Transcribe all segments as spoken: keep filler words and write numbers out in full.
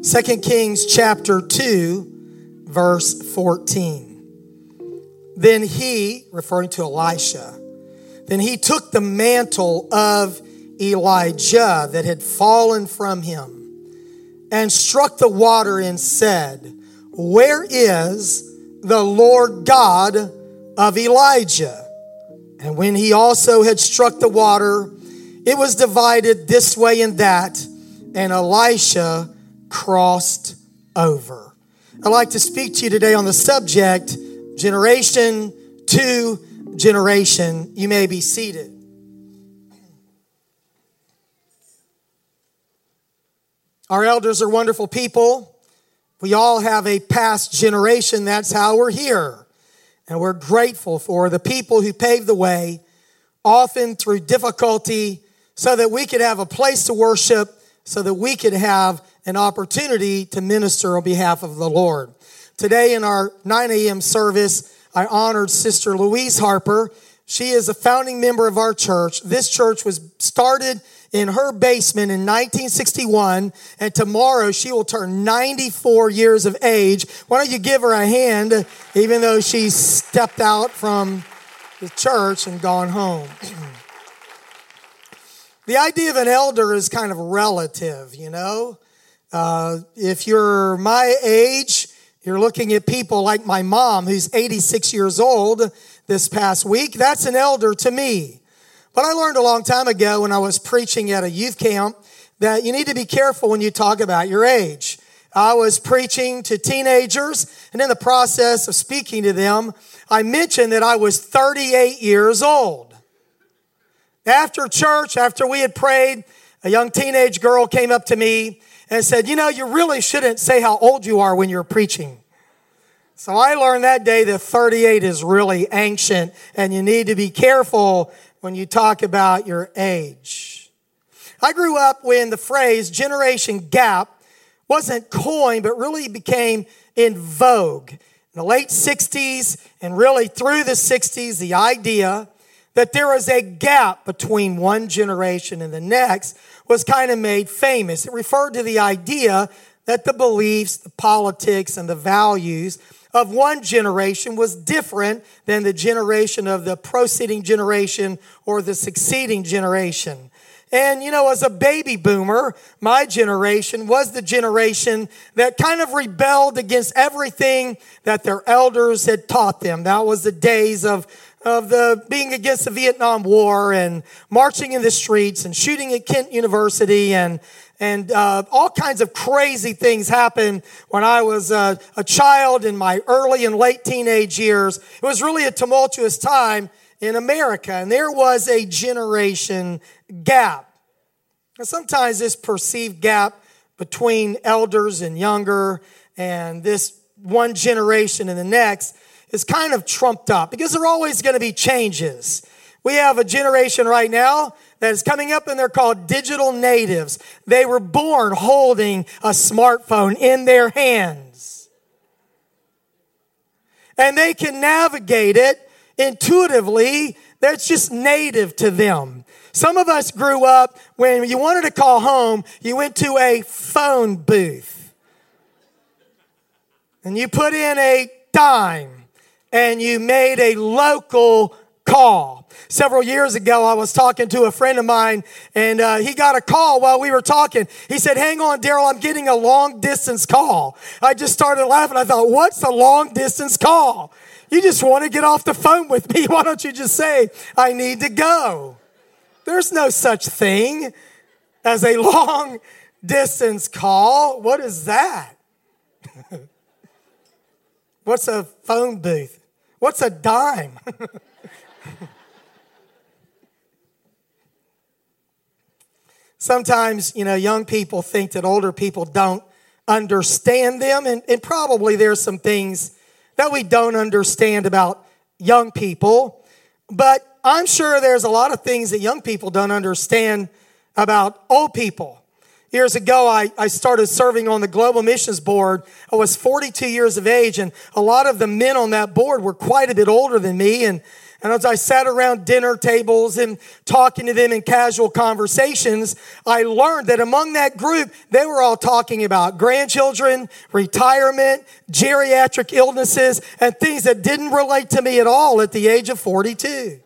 Second Kings chapter two, verse fourteen. Then he, referring to Elisha, then he took the mantle of Elijah that had fallen from him and struck the water and said, "Where is the Lord God of Elijah?" And when he also had struck the water, it was divided this way and that, and Elisha crossed over. I'd like to speak to you today on the subject, generation to generation. You may be seated. Our elders are wonderful people. We all have a past generation. That's how we're here. And we're grateful for the people who paved the way, often through difficulty, so that we could have a place to worship, so that we could have an opportunity to minister on behalf of the Lord. Today in our nine a.m. service, I honored Sister Louise Harper. She is a founding member of our church. This church was started in her basement in nineteen sixty-one, and tomorrow she will turn ninety-four years of age. Why don't you give her a hand, even though she stepped out from the church and gone home. The idea of an elder is kind of relative, you know. Uh, if you're my age, you're looking at people like my mom, who's eighty-six years old this past week. That's an elder to me. But I learned a long time ago when I was preaching at a youth camp that you need to be careful when you talk about your age. I was preaching to teenagers, and in the process of speaking to them, I mentioned that I was thirty-eight years old. After church, after we had prayed, a young teenage girl came up to me and said, "You know, you really shouldn't say how old you are when you're preaching." So I learned that day that thirty-eight is really ancient, and you need to be careful when you talk about your age. I grew up when the phrase generation gap wasn't coined, but really became in vogue. In the late sixties and really through the sixties, the idea that there was a gap between one generation and the next was kind of made famous. It referred to the idea that the beliefs, the politics, and the values of one generation was different than the generation of the preceding generation or the succeeding generation. And, you know, as a baby boomer, my generation was the generation that kind of rebelled against everything that their elders had taught them. That was the days of of the being against the Vietnam War and marching in the streets and shooting at Kent University, and and uh, all kinds of crazy things happened when I was uh, a child in my early and late teenage years. It was really a tumultuous time in America, and there was a generation gap. And sometimes this perceived gap between elders and younger and this one generation and the next is kind of trumped up because there are always going to be changes. We have a generation right now that is coming up, and they're called digital natives. They were born holding a smartphone in their hands. And they can navigate it intuitively. That's just native to them. Some of us grew up when you wanted to call home, you went to a phone booth. And you put in a dime. And you made a local call. Several years ago, I was talking to a friend of mine, and uh, he got a call while we were talking. He said, "Hang on, Daryl, I'm getting a long-distance call." I just started laughing. I thought, what's a long-distance call? You just want to get off the phone with me. Why don't you just say, "I need to go"? There's no such thing as a long-distance call. What is that? What's a phone booth? What's a dime? Sometimes, you know, young people think that older people don't understand them, and, and probably there's some things that we don't understand about young people, but I'm sure there's a lot of things that young people don't understand about old people. Years ago, I, I started serving on the Global Missions Board. I was forty-two years of age, and a lot of the men on that board were quite a bit older than me. And And as I sat around dinner tables and talking to them in casual conversations, I learned that among that group, they were all talking about grandchildren, retirement, geriatric illnesses, and things that didn't relate to me at all at the age of forty-two.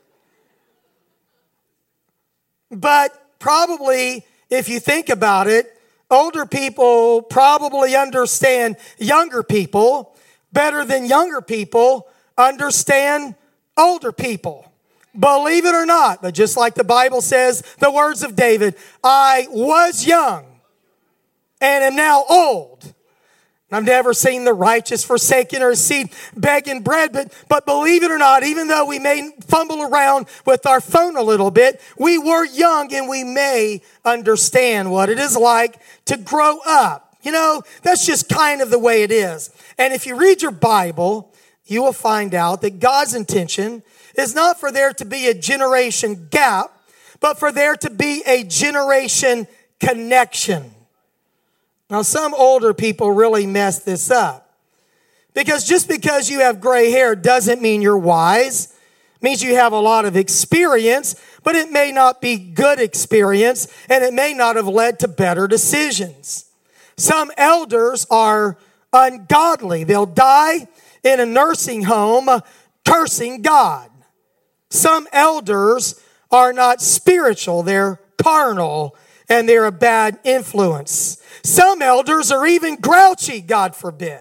But probably, if you think about it, older people probably understand younger people better than younger people understand older people. Believe it or not, but just like the Bible says, the words of David, I was young and am now old. I've never seen the righteous forsaken or his seed begging bread, but, but believe it or not, even though we may fumble around with our phone a little bit, we were young and we may understand what it is like to grow up. You know, that's just kind of the way it is. And if you read your Bible, you will find out that God's intention is not for there to be a generation gap, but for there to be a generation connection. Now, some older people really mess this up. Because just because you have gray hair doesn't mean you're wise. It means you have a lot of experience, but it may not be good experience, and it may not have led to better decisions. Some elders are ungodly. They'll die in a nursing home cursing God. Some elders are not spiritual. They're carnal, and they're a bad influence. Some elders are even grouchy, God forbid.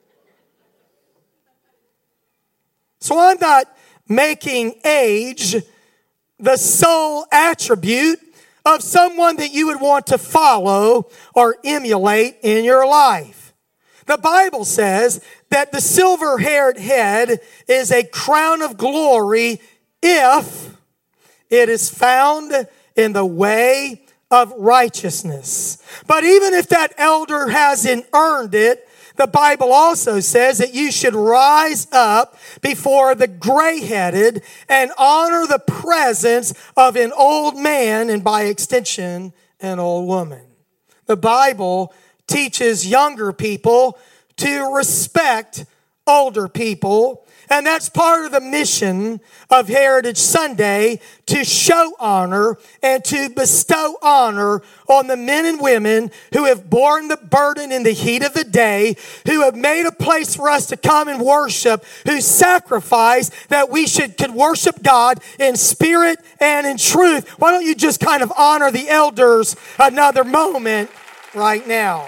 So I'm not making age the sole attribute of someone that you would want to follow or emulate in your life. The Bible says that the silver-haired head is a crown of glory if it is found in the way of righteousness. But even if that elder hasn't earned it, the Bible also says that you should rise up before the gray-headed and honor the presence of an old man and by extension, an old woman. The Bible teaches younger people to respect older people, and that's part of the mission of Heritage Sunday, to show honor and to bestow honor on the men and women who have borne the burden in the heat of the day, who have made a place for us to come and worship, who sacrificed that we should could worship God in spirit and in truth. Why don't you just kind of honor the elders another moment right now?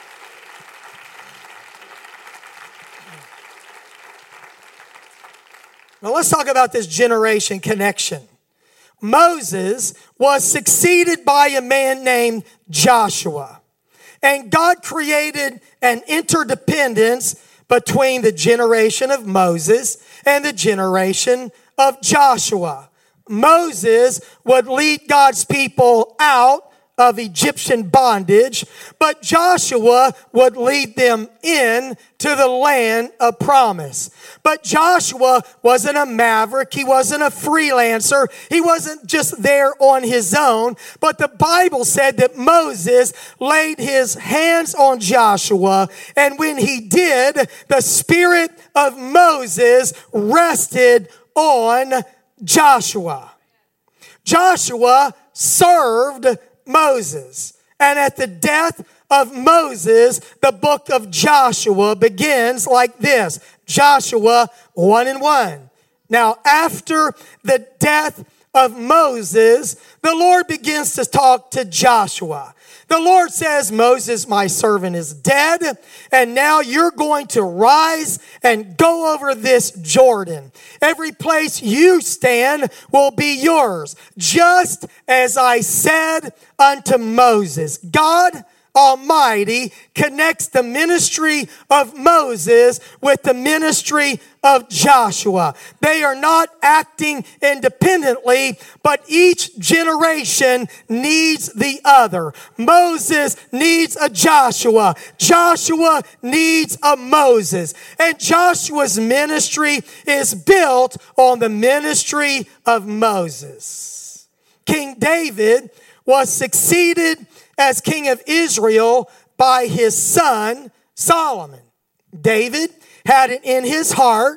Now let's talk about this generation connection. Moses was succeeded by a man named Joshua. And God created an interdependence between the generation of Moses and the generation of Joshua. Moses would lead God's people out of Egyptian bondage, but Joshua would lead them in to the land of promise. But Joshua wasn't a maverick. He wasn't a freelancer. He wasn't just there on his own. But the Bible said that Moses laid his hands on Joshua, and when he did, the spirit of Moses rested on Joshua. Joshua served Moses. And at the death of Moses, the book of Joshua begins like this. Joshua one and one. Now, after the death of Moses, the Lord begins to talk to Joshua. The Lord says, Moses, my servant, is dead, and now you're going to rise and go over this Jordan. Every place you stand will be yours, just as I said unto Moses. God Almighty connects the ministry of Moses with the ministry of Joshua. They are not acting independently, but each generation needs the other. Moses needs a Joshua. Joshua needs a Moses. And Joshua's ministry is built on the ministry of Moses. King David was succeeded as king of Israel by his son Solomon. David had it in his heart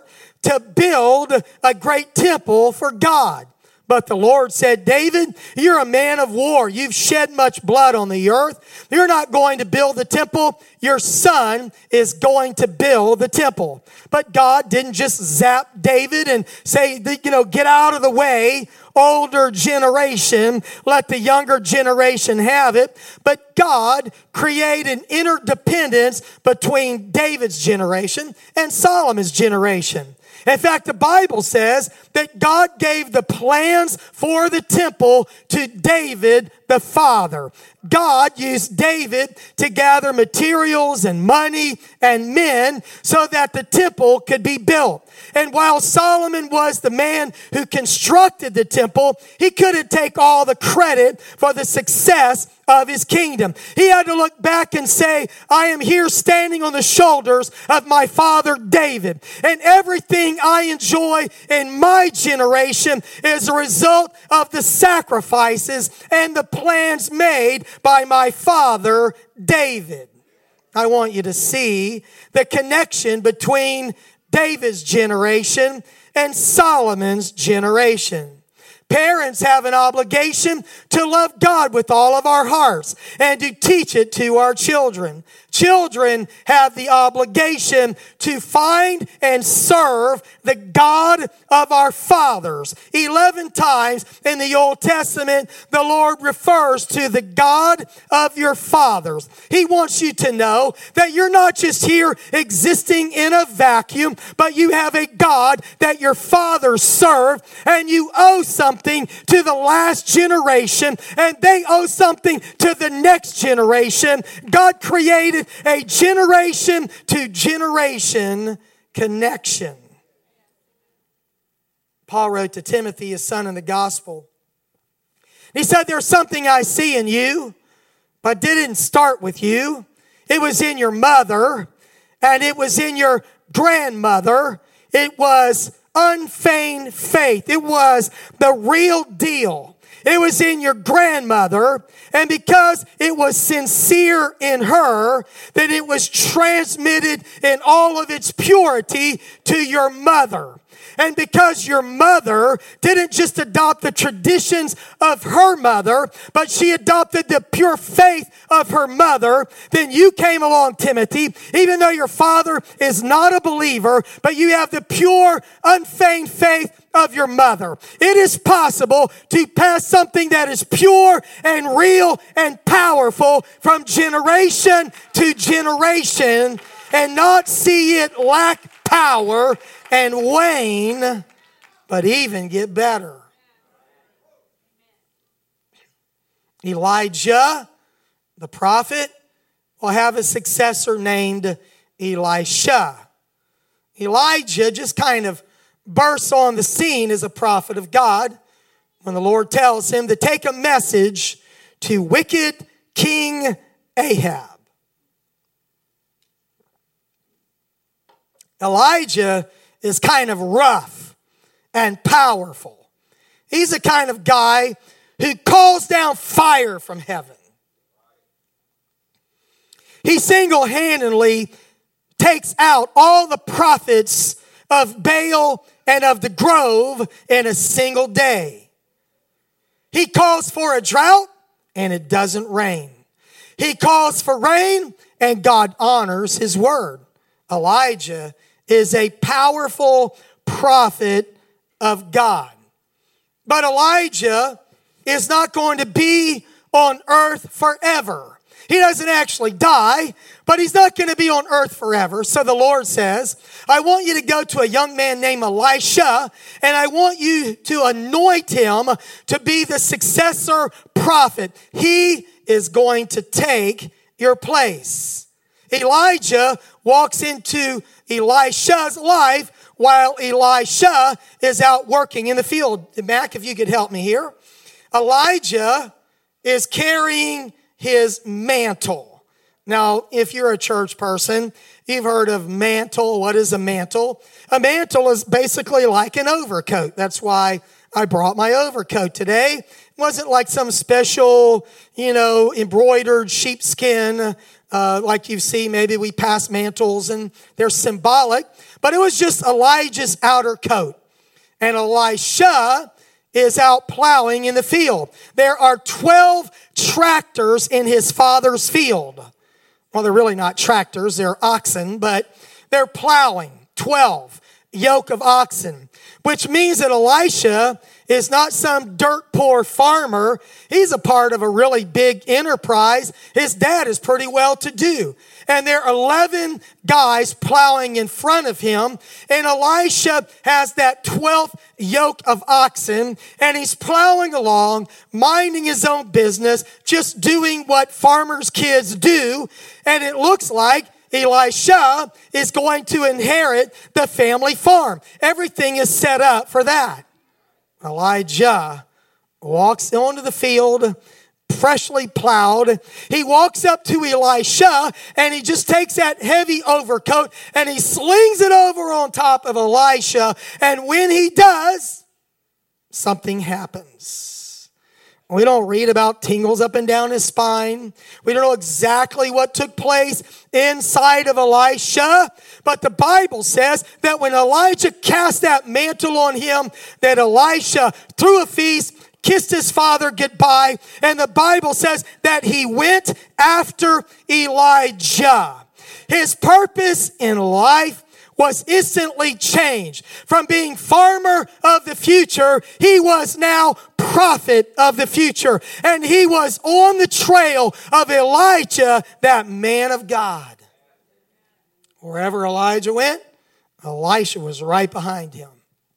to build a great temple for God. But the Lord said, David, you're a man of war. You've shed much blood on the earth. You're not going to build the temple. Your son is going to build the temple. But God didn't just zap David and say, you know, get out of the way, older generation, let the younger generation have it. But God created interdependence between David's generation and Solomon's generation. In fact, the Bible says that God gave the plans for the temple to David the father. God used David to gather materials and money and men so that the temple could be built. And while Solomon was the man who constructed the temple, he couldn't take all the credit for the success of his kingdom. He had to look back and say, I am here standing on the shoulders of my father David. And everything I enjoy in my generation is a result of the sacrifices and the plans made by my father David. I want you to see the connection between David's generation and Solomon's generation. Parents have an obligation to love God with all of our hearts and to teach it to our children. Children have the obligation to find and serve the God of our fathers. Eleven times in the Old Testament, the Lord refers to the God of your fathers. He wants you to know that you're not just here existing in a vacuum, but you have a God that your fathers served, and you owe something to the last generation, and they owe something to the next generation. God created a generation to generation connection. Paul wrote to Timothy, his son in the gospel. He said, there's something I see in you, but didn't start with you. It was in your mother, and it was in your grandmother. It was unfeigned faith. It was the real deal. It was in your grandmother, and because it was sincere in her, that it was transmitted in all of its purity to your mother. And because your mother didn't just adopt the traditions of her mother, but she adopted the pure faith of her mother, then you came along, Timothy, even though your father is not a believer, but you have the pure, unfeigned faith of your mother. It is possible to pass something that is pure and real and powerful from generation to generation and not see it lack power and wane, but even get better. Elijah, the prophet, will have a successor named Elisha. Elijah just kind of bursts on the scene as a prophet of God when the Lord tells him to take a message to wicked King Ahab. Elijah is kind of rough and powerful. He's the kind of guy who calls down fire from heaven. He single-handedly takes out all the prophets of Baal and of the grove in a single day. He calls for a drought and it doesn't rain. He calls for rain and God honors his word. Elijah is a powerful prophet of God. But Elijah is not going to be on earth forever. He doesn't actually die, but he's not going to be on earth forever. So the Lord says, I want you to go to a young man named Elisha, and I want you to anoint him to be the successor prophet. He is going to take your place. Elijah walks into Elisha's life while Elisha is out working in the field. Mac, if you could help me here. Elijah is carrying his mantle. Now, if you're a church person, you've heard of mantle. What is a mantle? A mantle is basically like an overcoat. That's why I brought my overcoat today. It wasn't like some special, you know, embroidered sheepskin Uh, like you see, maybe we pass mantles and they're symbolic. But it was just Elijah's outer coat. And Elisha is out plowing in the field. There are twelve tractors in his father's field. Well, they're really not tractors, they're oxen, but they're plowing. twelve yoke of oxen, which means that Elisha is not some dirt poor farmer. He's a part of a really big enterprise. His dad is pretty well to do. And there are eleven guys plowing in front of him. And Elisha has that twelfth yoke of oxen. And he's plowing along, minding his own business, just doing what farmers' kids do. And it looks like Elisha is going to inherit the family farm. Everything is set up for that. Elijah walks onto the field, freshly plowed. He walks up to Elisha and he just takes that heavy overcoat and he slings it over on top of Elisha. And when he does, something happens. We don't read about tingles up and down his spine. We don't know exactly what took place inside of Elisha. But the Bible says that when Elijah cast that mantle on him, that Elisha threw a feast, kissed his father goodbye. And the Bible says that he went after Elijah. His purpose in life was instantly changed. From being farmer of the future, he was now prophet of the future. And he was on the trail of Elijah, that man of God. Wherever Elijah went, Elisha was right behind him.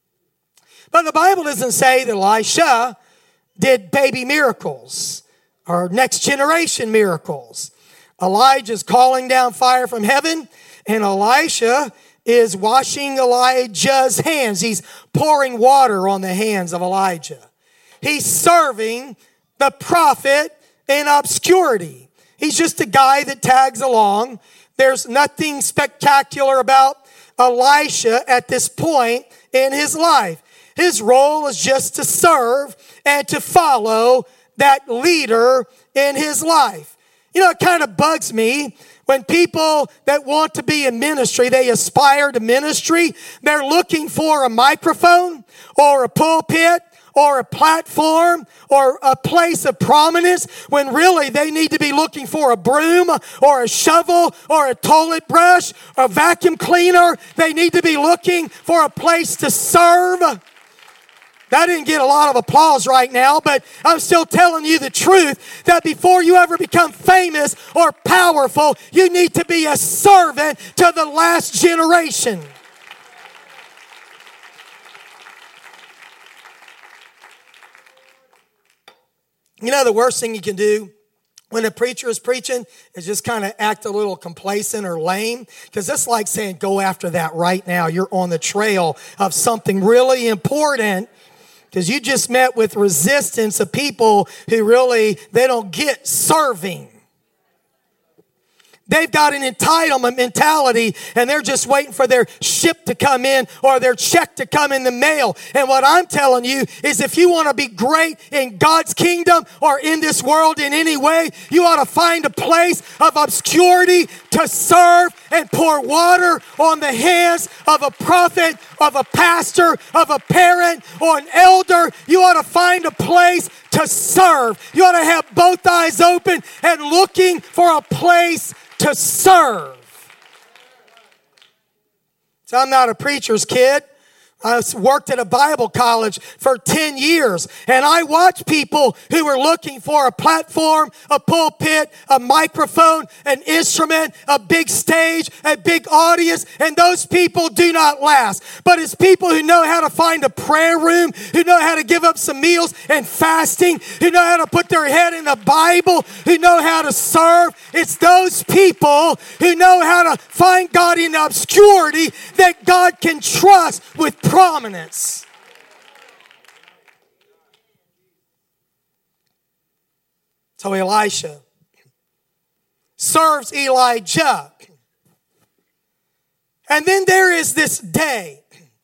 But the Bible doesn't say that Elisha did baby miracles or next generation miracles. Elijah's calling down fire from heaven, and Elisha is washing Elijah's hands. He's pouring water on the hands of Elijah. He's serving the prophet in obscurity. He's just a guy that tags along. There's nothing spectacular about Elisha at this point in his life. His role is just to serve and to follow that leader in his life. You know, it kind of bugs me when people that want to be in ministry, they aspire to ministry, they're looking for a microphone or a pulpit or a platform or a place of prominence, when really they need to be looking for a broom or a shovel or a toilet brush or a vacuum cleaner. They need to be looking for a place to serve. That didn't get a lot of applause right now, but I'm still telling you the truth that before you ever become famous or powerful, you need to be a servant to the last generation. You know, the worst thing you can do when a preacher is preaching is just kind of act a little complacent or lame, because that's like saying, go after that right now. You're on the trail of something really important. Because you just met with resistance of people who really, they don't get serving. They've got an entitlement mentality and they're just waiting for their ship to come in or their check to come in the mail. And what I'm telling you is, if you want to be great in God's kingdom or in this world in any way, you ought to find a place of obscurity to serve and pour water on the hands of a prophet, of a pastor, of a parent, or an elder. You ought to find a place to serve. You ought to have both eyes open and looking for a place to serve. So I'm not a preacher's kid. I worked at a Bible college for ten years, and I watched people who were looking for a platform, a pulpit, a microphone, an instrument, a big stage, a big audience, and those people do not last. But it's people who know how to find a prayer room, who know how to give up some meals and fasting, who know how to put their head in the Bible, who know how to serve. It's those people who know how to find God in obscurity that God can trust with prominence. So Elisha serves Elijah. And then there is this day.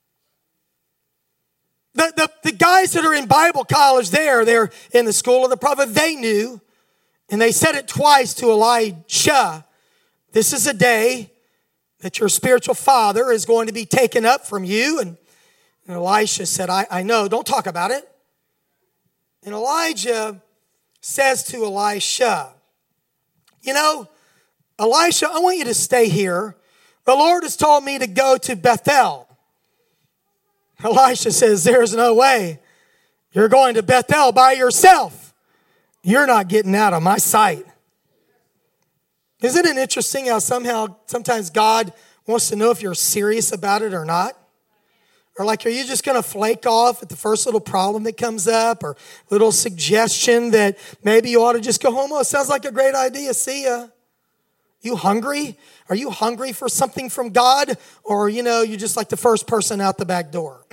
The, the, the guys that are in Bible college there, they're in the school of the prophet, they knew, and they said it twice to Elisha, this is a day that your spiritual father is going to be taken up from you. And, and Elisha said, I, I know, don't talk about it. And Elijah says to Elisha, you know, Elisha, I want you to stay here. The Lord has told me to go to Bethel. Elisha says, there's no way. You're going to Bethel by yourself. You're not getting out of my sight. Isn't it interesting how somehow, sometimes God wants to know if you're serious about it or not? Or like, are you just going to flake off at the first little problem that comes up, or little suggestion that maybe you ought to just go home? Oh, it sounds like a great idea. See ya. You hungry? Are you hungry for something from God? Or, you know, you're just like the first person out the back door.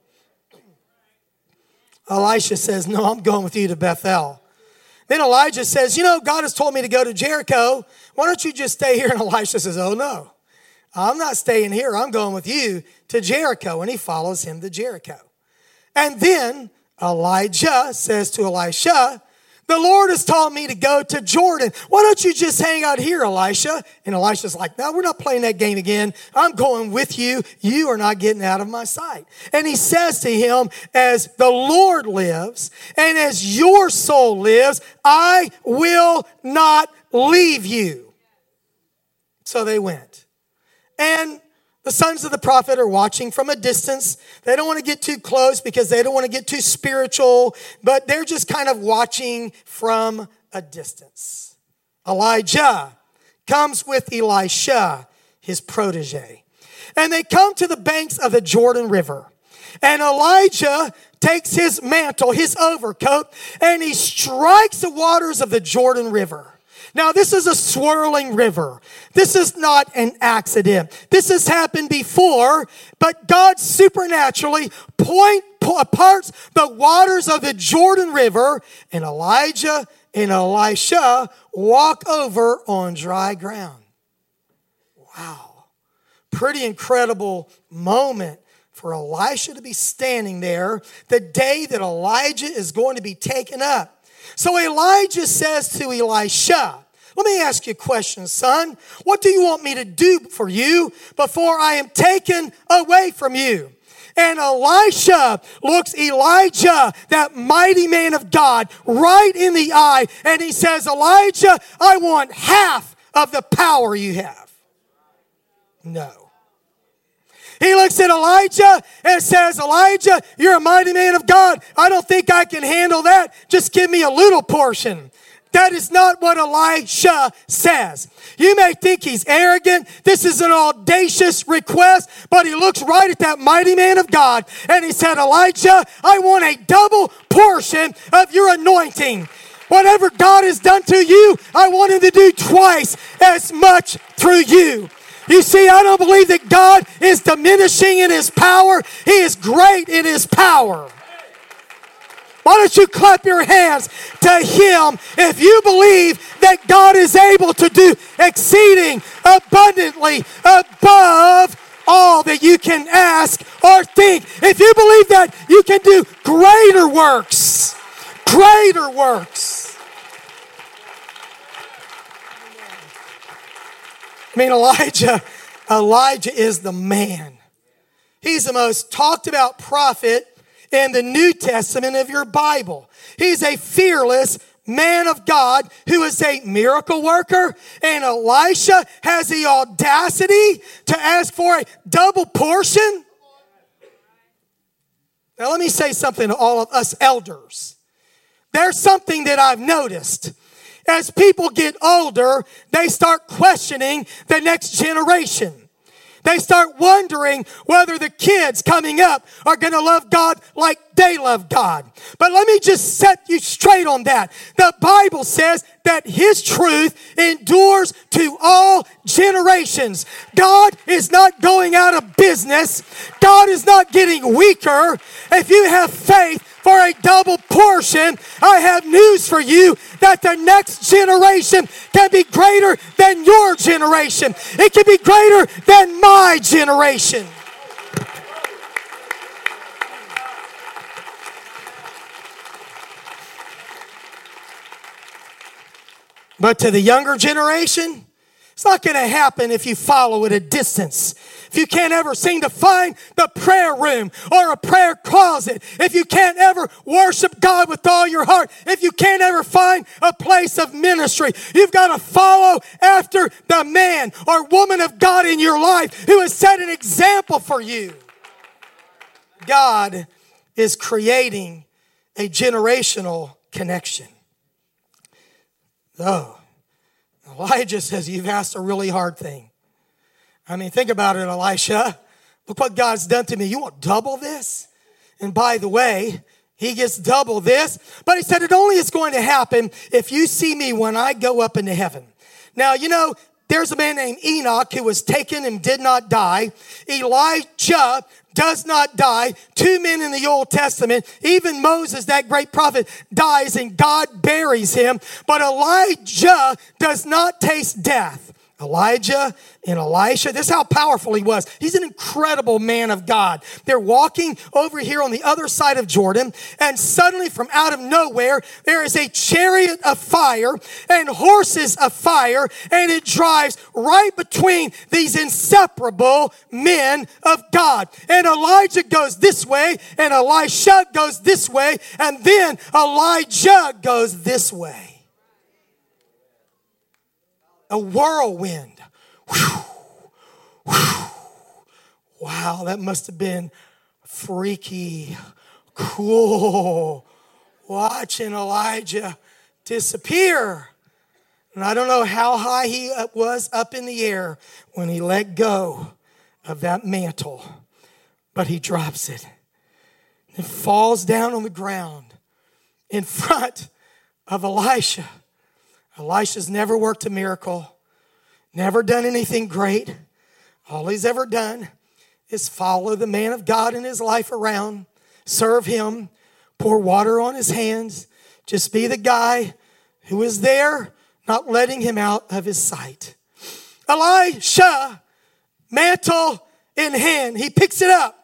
Elisha says, no, I'm going with you to Bethel. Then Elijah says, you know, God has told me to go to Jericho. Why don't you just stay here? And Elisha says, oh, no, I'm not staying here. I'm going with you to Jericho. And he follows him to Jericho. And then Elijah says to Elisha, the Lord has told me to go to Jordan. Why don't you just hang out here, Elisha? And Elisha's like, no, we're not playing that game again. I'm going with you. You are not getting out of my sight. And he says to him, as the Lord lives and as your soul lives, I will not leave you. So they went. And the sons of the prophet are watching from a distance. They don't want to get too close because they don't want to get too spiritual, but they're just kind of watching from a distance. Elijah comes with Elisha, his protege. And they come to the banks of the Jordan River. And Elijah takes his mantle, his overcoat, and he strikes the waters of the Jordan River. Now, this is a swirling river. This is not an accident. This has happened before, but God supernaturally point, parts the waters of the Jordan River, and Elijah and Elisha walk over on dry ground. Wow. Pretty incredible moment for Elisha to be standing there the day that Elijah is going to be taken up. So Elijah says to Elisha, let me ask you a question, son. What do you want me to do for you before I am taken away from you? And Elisha looks Elijah, that mighty man of God, right in the eye. And he says, Elijah, I want half of the power you have. No. He looks at Elijah and says, Elijah, you're a mighty man of God. I don't think I can handle that. Just give me a little portion. That is not what Elisha says. You may think he's arrogant. This is an audacious request, but he looks right at that mighty man of God and he said, Elijah, I want a double portion of your anointing. Whatever God has done to you, I want him to do twice as much through you. You see, I don't believe that God is diminishing in his power. He is great in his power. Why don't you clap your hands to him if you believe that God is able to do exceeding abundantly above all that you can ask or think. If you believe that, you can do greater works. Greater works. I mean, Elijah, Elijah is the man. He's the most talked about prophet in the New Testament of your Bible. He's a fearless man of God who is a miracle worker. And Elisha has the audacity to ask for a double portion. Now let me say something to all of us elders. There's something that I've noticed. As people get older, they start questioning the next generation. They start wondering whether the kids coming up are going to love God like they love God. But let me just set you straight on that. The Bible says that his truth endures to all generations. God is not going out of business. God is not getting weaker. If you have faith for a double portion, I have news for you that the next generation can be greater than your generation. It can be greater than my generation. But to the younger generation, It's not going to happen if you follow at a distance. If you can't ever seem to find the prayer room or a prayer closet, if you can't ever worship God with all your heart, if you can't ever find a place of ministry, you've got to follow after the man or woman of God in your life who has set an example for you. God is creating a generational connection. Oh, Elijah says, you've asked a really hard thing. I mean, think about it, Elisha. Look what God's done to me. You want double this? And by the way, he gets double this. But he said it only is going to happen if you see me when I go up into heaven. Now, you know, there's a man named Enoch who was taken and did not die. Elijah does not die. Two men in the Old Testament, even Moses, that great prophet, dies and God buries him. But Elijah does not taste death. Elijah and Elisha, this is how powerful he was. He's an incredible man of God. They're walking over here on the other side of Jordan, and suddenly from out of nowhere, there is a chariot of fire and horses of fire, and it drives right between these inseparable men of God. And Elijah goes this way, and Elisha goes this way, and then Elijah goes this way. A whirlwind. Whew, whew. Wow, that must have been freaky, cool, watching Elijah disappear. And I don't know how high he was up in the air when he let go of that mantle, but he drops it. It falls down on the ground in front of Elisha. Elisha's never worked a miracle, never done anything great. All he's ever done is follow the man of God in his life around, serve him, pour water on his hands, just be the guy who is there, not letting him out of his sight. Elisha, mantle in hand, he picks it up.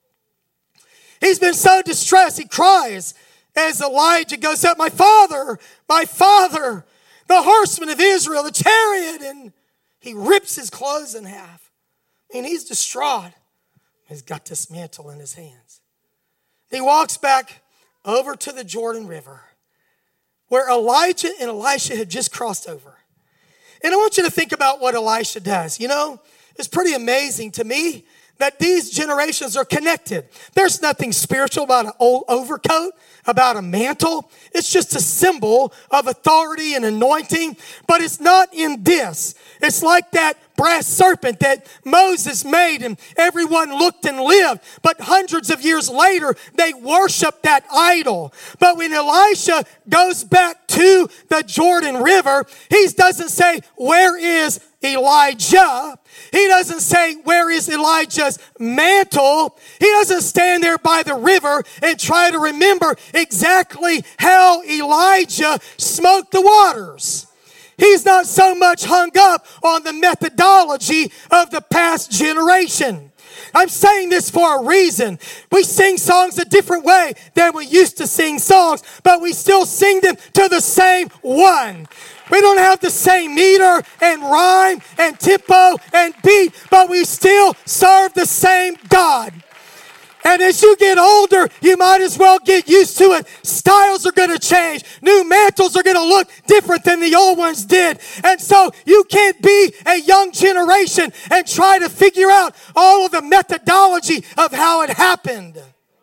He's been so distressed, he cries as Elijah goes up, my father, my father, the horsemen of Israel, the chariot, and he rips his clothes in half. I mean, he's distraught. He's got this mantle in his hands. He walks back over to the Jordan River where Elijah and Elisha had just crossed over. And I want you to think about what Elisha does. You know, it's pretty amazing to me that these generations are connected. There's nothing spiritual about an old overcoat, about a mantle. It's just a symbol of authority and anointing, but it's not in this. It's like that brass serpent that Moses made and everyone looked and lived. But hundreds of years later, they worshiped that idol. But when Elisha goes back to the Jordan River, he doesn't say, where is Elijah? He doesn't say, where is Elijah's mantle? He doesn't stand there by the river and try to remember exactly how Elijah smote the waters. He's not so much hung up on the methodology of the past generation. I'm saying this for a reason. We sing songs a different way than we used to sing songs, but we still sing them to the same one. We don't have the same meter and rhyme and tempo and beat, but we still serve the same God. And as you get older, you might as well get used to it. Styles are going to change. New mantles are going to look different than the old ones did. And so you can't be a young generation and try to figure out all of the methodology of how it happened.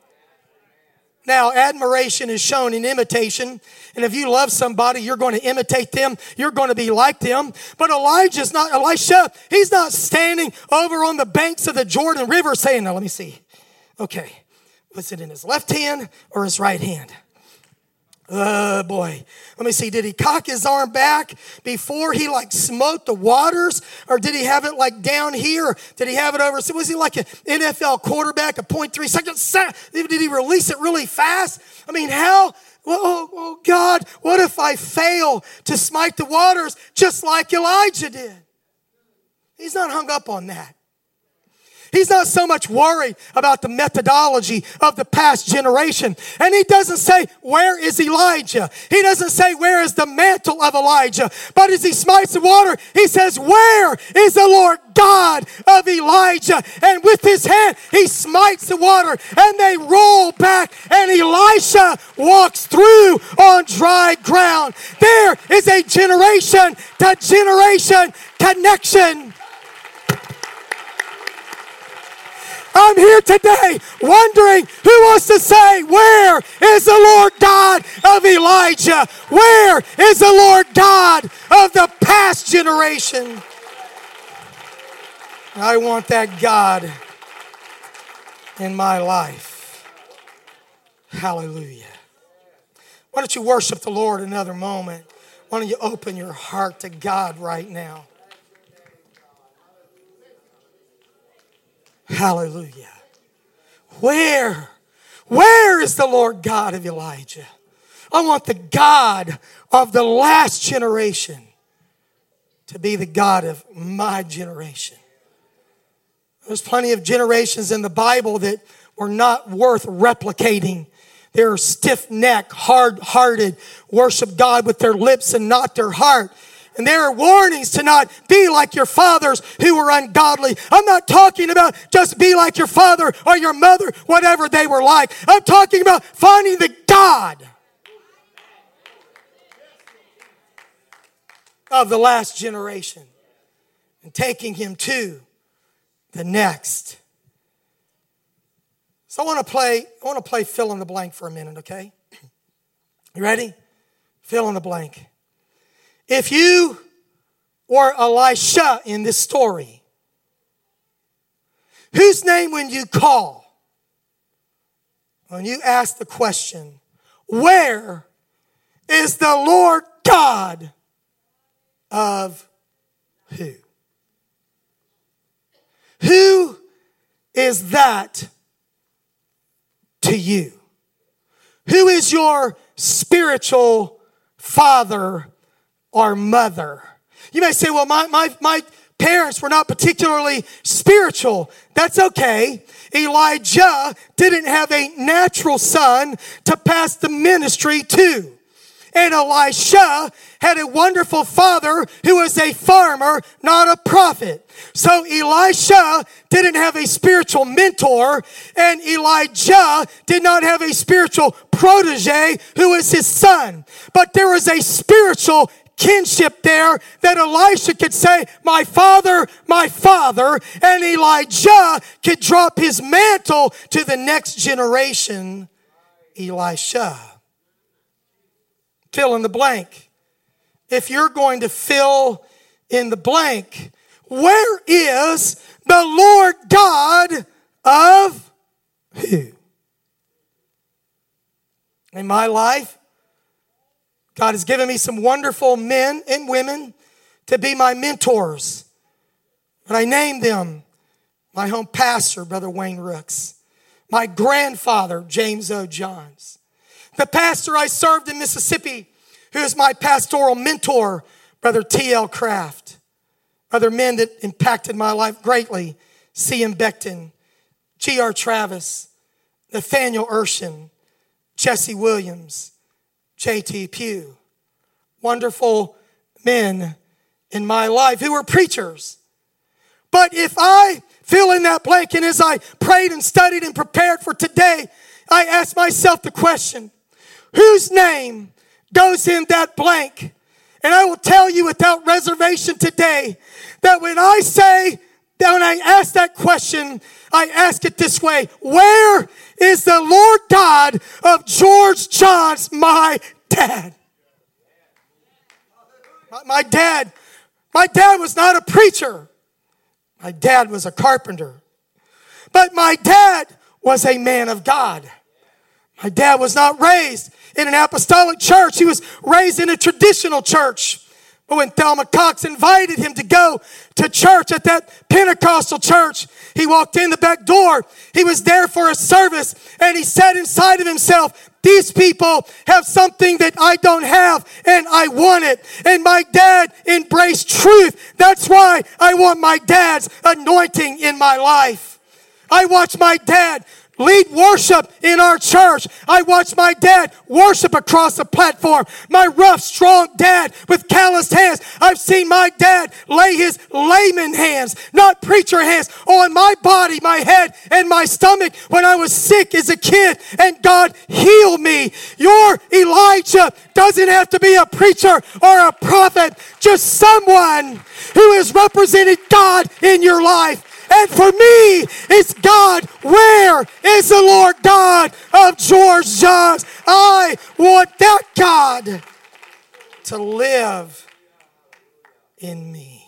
Now, admiration is shown in imitation. And if you love somebody, you're going to imitate them. You're going to be like them. But Elijah's not, Elisha, he's not standing over on the banks of the Jordan River saying, now let me see. Okay, was it in his left hand or his right hand? Oh, boy. Let me see. Did he cock his arm back before he, like, smote the waters? Or did he have it, like, down here? Did he have it over? So was he like an N F L quarterback, a point three seconds? Did he release it really fast? I mean, how? Oh, oh, God, what if I fail to smite the waters just like Elijah did? He's not hung up on that. He's not so much worried about the methodology of the past generation. And he doesn't say, where is Elijah? He doesn't say, where is the mantle of Elijah? But as he smites the water, he says, where is the Lord God of Elijah? And with his hand, he smites the water and they roll back and Elisha walks through on dry ground. There is a generation to generation connection. I'm here today wondering who wants to say, where is the Lord God of Elijah? Where is the Lord God of the past generation? I want that God in my life. Hallelujah. Why don't you worship the Lord another moment? Why don't you open your heart to God right now? Hallelujah. Where, where is the Lord God of Elijah? I want the God of the last generation to be the God of my generation. There's plenty of generations in the Bible that were not worth replicating. They're stiff-necked, hard-hearted, worship God with their lips and not their heart. And there are warnings to not be like your fathers who were ungodly. I'm not talking about just be like your father or your mother, whatever they were like. I'm talking about finding the God of the last generation and taking him to the next. So I want to play, I want to play fill in the blank for a minute, okay? You ready? Fill in the blank. If you were Elisha in this story, whose name when you call, when you ask the question, where is the Lord God of who? Who is that to you? Who is your spiritual father or mother? You may say, well, my, my, my parents were not particularly spiritual. That's okay. Elijah didn't have a natural son to pass the ministry to. And Elisha had a wonderful father who was a farmer, not a prophet. So Elisha didn't have a spiritual mentor, and Elijah did not have a spiritual protege who was his son. But there was a spiritual kinship there that Elisha could say, my father, my father, and Elijah could drop his mantle to the next generation, Elisha. Fill in the blank. If you're going to fill in the blank, where is the Lord God of who? In my life, God has given me some wonderful men and women to be my mentors. But I named them my home pastor, Brother Wayne Rooks, my grandfather, James O. Johns, the pastor I served in Mississippi, who is my pastoral mentor, Brother T L Craft. Other men that impacted my life greatly, C M Beckton, G R Travis, Nathaniel Urshan, Jesse Williams, J T Pugh. Wonderful men in my life who were preachers. But if I fill in that blank, and as I prayed and studied and prepared for today, I asked myself the question, whose name goes in that blank? And I will tell you without reservation today that when I say, that when I ask that question, I ask it this way: where is the Lord God of George Johns, my dad? My, my dad, my dad was not a preacher. My dad was a carpenter. But my dad was a man of God. My dad was not raised in an apostolic church. He was raised in a traditional church. But when Thelma Cox invited him to go to church at that Pentecostal church, he walked in the back door. He was there for a service, and he said inside of himself, these people have something that I don't have, and I want it. And my dad embraced truth. That's why I want my dad's anointing in my life. I watched my dad lead worship in our church. I watched my dad worship across the platform. My rough, strong dad with calloused hands. I've seen my dad lay his layman hands, not preacher hands, on my body, my head, and my stomach when I was sick as a kid, and God healed me. Your Elijah doesn't have to be a preacher or a prophet, just someone who has represented God in your life. And for me, it's God. Where is the Lord God of George Johns? I want that God to live in me.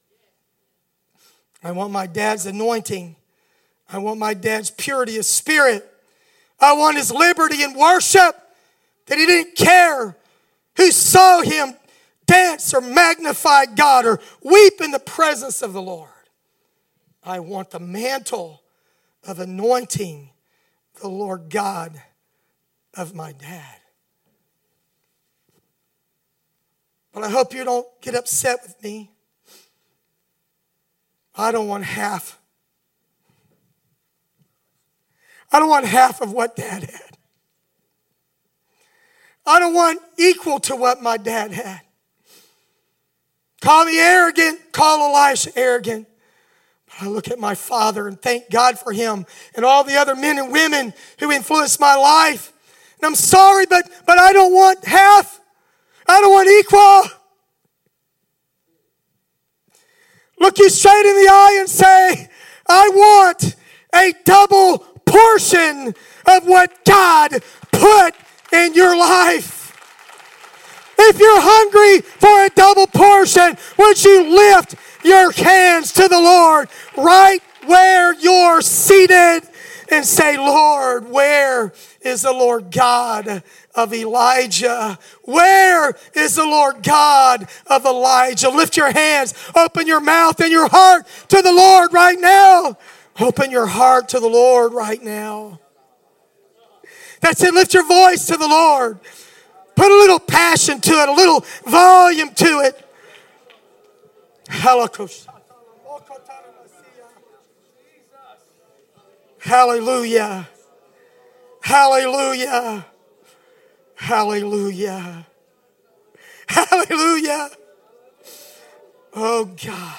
I want my dad's anointing. I want my dad's purity of spirit. I want his liberty in worship, that he didn't care who saw him dance or magnify God or weep in the presence of the Lord. I want the mantle of anointing the Lord God of my dad. But I hope you don't get upset with me. I don't want half. I don't want half of what Dad had. I don't want equal to what my dad had. Call me arrogant, call Elisha arrogant. I look at my father and thank God for him and all the other men and women who influenced my life. And I'm sorry, but, but I don't want half. I don't want equal. Look you straight in the eye and say, I want a double portion of what God put in your life. If you're hungry for a double portion, would you lift your hands to the Lord right where you're seated and say, Lord, where is the Lord God of Elijah? Where is the Lord God of Elijah? Lift your hands, open your mouth and your heart to the Lord right now. Open your heart to the Lord right now. That's it. Lift your voice to the Lord. Put a little passion to it, a little volume to it. Hallelujah. Hallelujah. Hallelujah. Hallelujah. Oh God.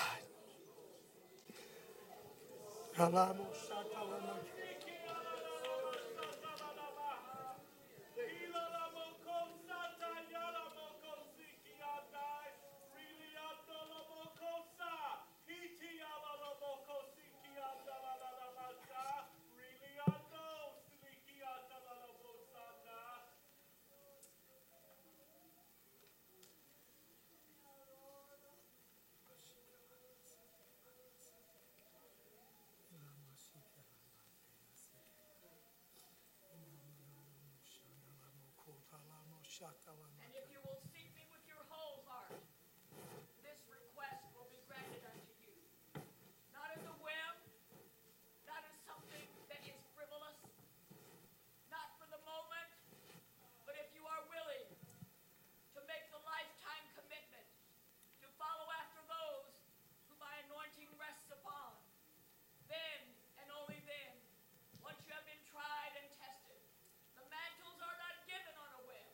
And if you will seek me with your whole heart, this request will be granted unto you. Not as a whim, not as something that is frivolous, not for the moment, but if you are willing to make the lifetime commitment to follow after those who my anointing rests upon, then and only then, once you have been tried and tested, the mantles are not given on a whim.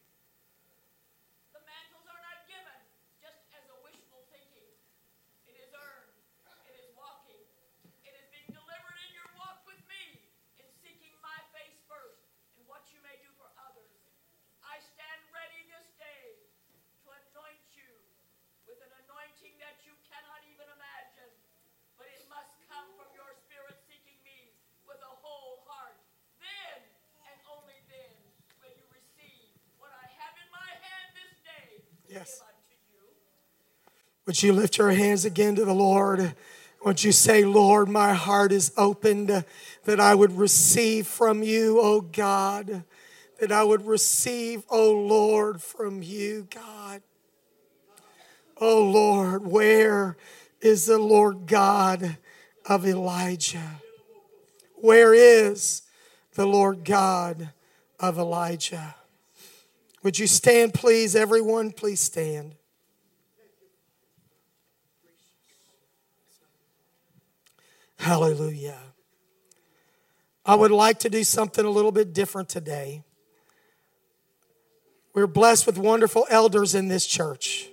The mantles are not given just as a wishful thinking. It is earned. It is walking. It is being delivered in your walk with me, in seeking my face first and what you may do for others. I stand ready this day to anoint you with an anointing that you cannot even imagine, but it must come from your spirit seeking me with a whole heart. Then and only then will you receive what I have in my hand this day to Yes. give unto you. Would you lift your hands again to the Lord? Would you say, Lord, my heart is opened that I would receive from you, oh God, that I would receive, oh Lord, from you, God. Oh Lord, where is the Lord God of Elijah? Where is the Lord God of Elijah? Would you stand, please? Everyone, please stand. Hallelujah. I would like to do something a little bit different today. We're blessed with wonderful elders in this church.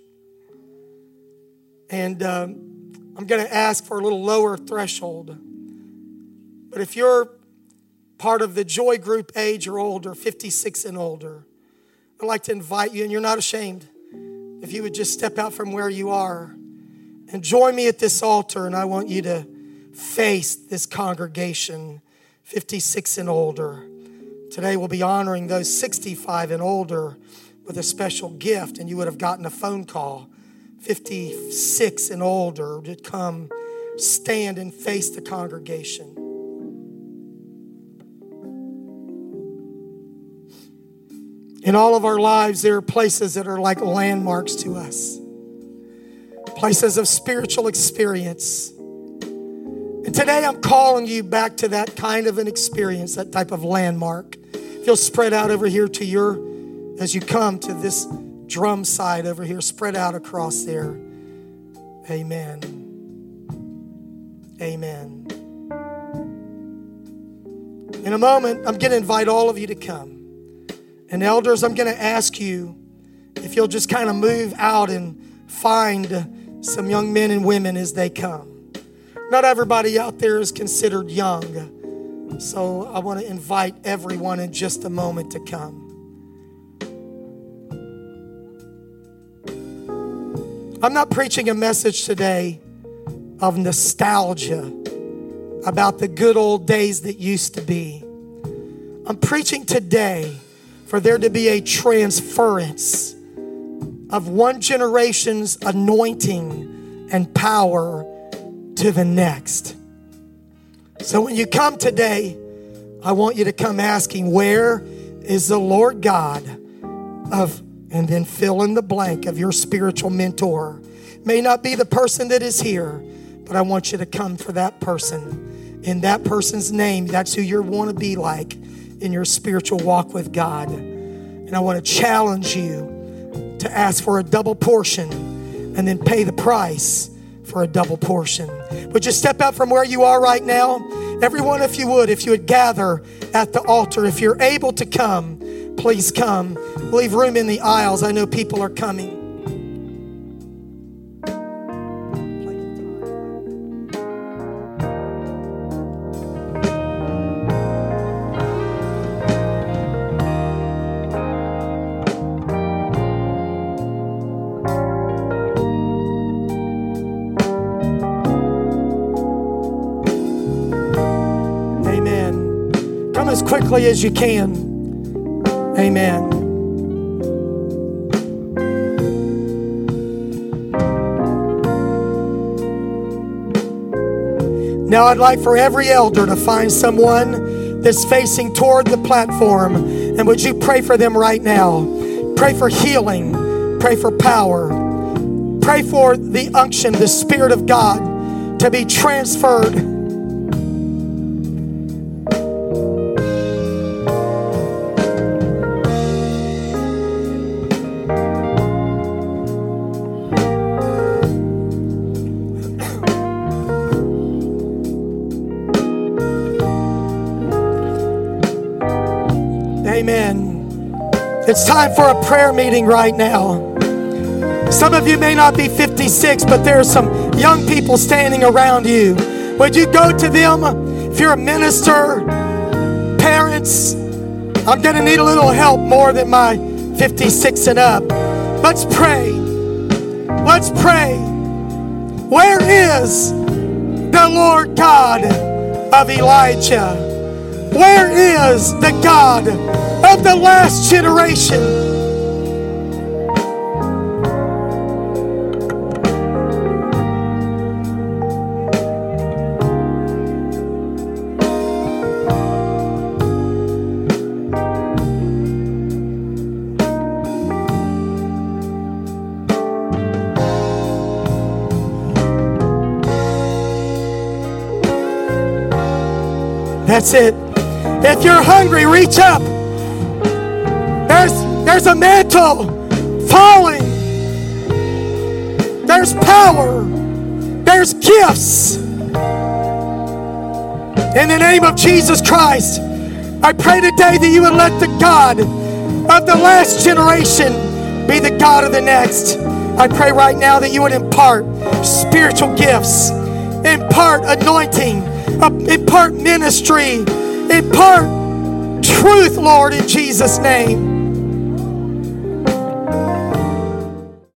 And um, I'm going to ask for a little lower threshold. But if you're part of the Joy Group age or older, fifty-six and older, I'd like to invite you, and you're not ashamed, if you would just step out from where you are and join me at this altar. And I want you to face this congregation, fifty-six and older. Today we'll be honoring those sixty-five and older with a special gift, and you would have gotten a phone call, fifty-six and older, to come stand and face the congregation. In all of our lives, there are places that are like landmarks to us, places of spiritual experience. And today I'm calling you back to that kind of an experience, that type of landmark. If you'll spread out over here to your, as you come to this drum side over here, spread out across there. Amen. Amen. In a moment, I'm going to invite all of you to come. And elders, I'm going to ask you if you'll just kind of move out and find some young men and women as they come. Not everybody out there is considered young. So I want to invite everyone in just a moment to come. I'm not preaching a message today of nostalgia about the good old days that used to be. I'm preaching today for there to be a transference of one generation's anointing and power to the next. So when you come today, I want you to come asking, where is the Lord God of, and then fill in the blank of your spiritual mentor. May not be the person that is here, but I want you to come for that person. In that person's name, that's who you want to be like in your spiritual walk with God. And I want to challenge you to ask for a double portion and then pay the price for a double portion. Would you step out from where you are right now? Everyone, if you would, if you would gather at the altar. If you're able to come, please come. Leave room in the aisles. I know people are coming. As quickly as you can. Amen. Now I'd like for every elder to find someone that's facing toward the platform, and would you pray for them right now? Pray for healing. Pray for power. Pray for the unction, the Spirit of God to be transferred. Amen. It's time for a prayer meeting right now. Some of you may not be fifty-six, but there are some young people standing around you. Would you go to them? If you're a minister, parents, I'm going to need a little help more than my fifty-six and up. Let's pray. Let's pray. Where is the Lord God of Elijah? Where is the God of the last generation? That's it. If you're hungry, reach up. There's, there's a mantle falling. There's power. There's gifts. In the name of Jesus Christ, I pray today that you would let the God of the last generation be the God of the next. I pray right now that you would impart spiritual gifts, impart anointing, impart ministry, impart truth, Lord, in Jesus' name.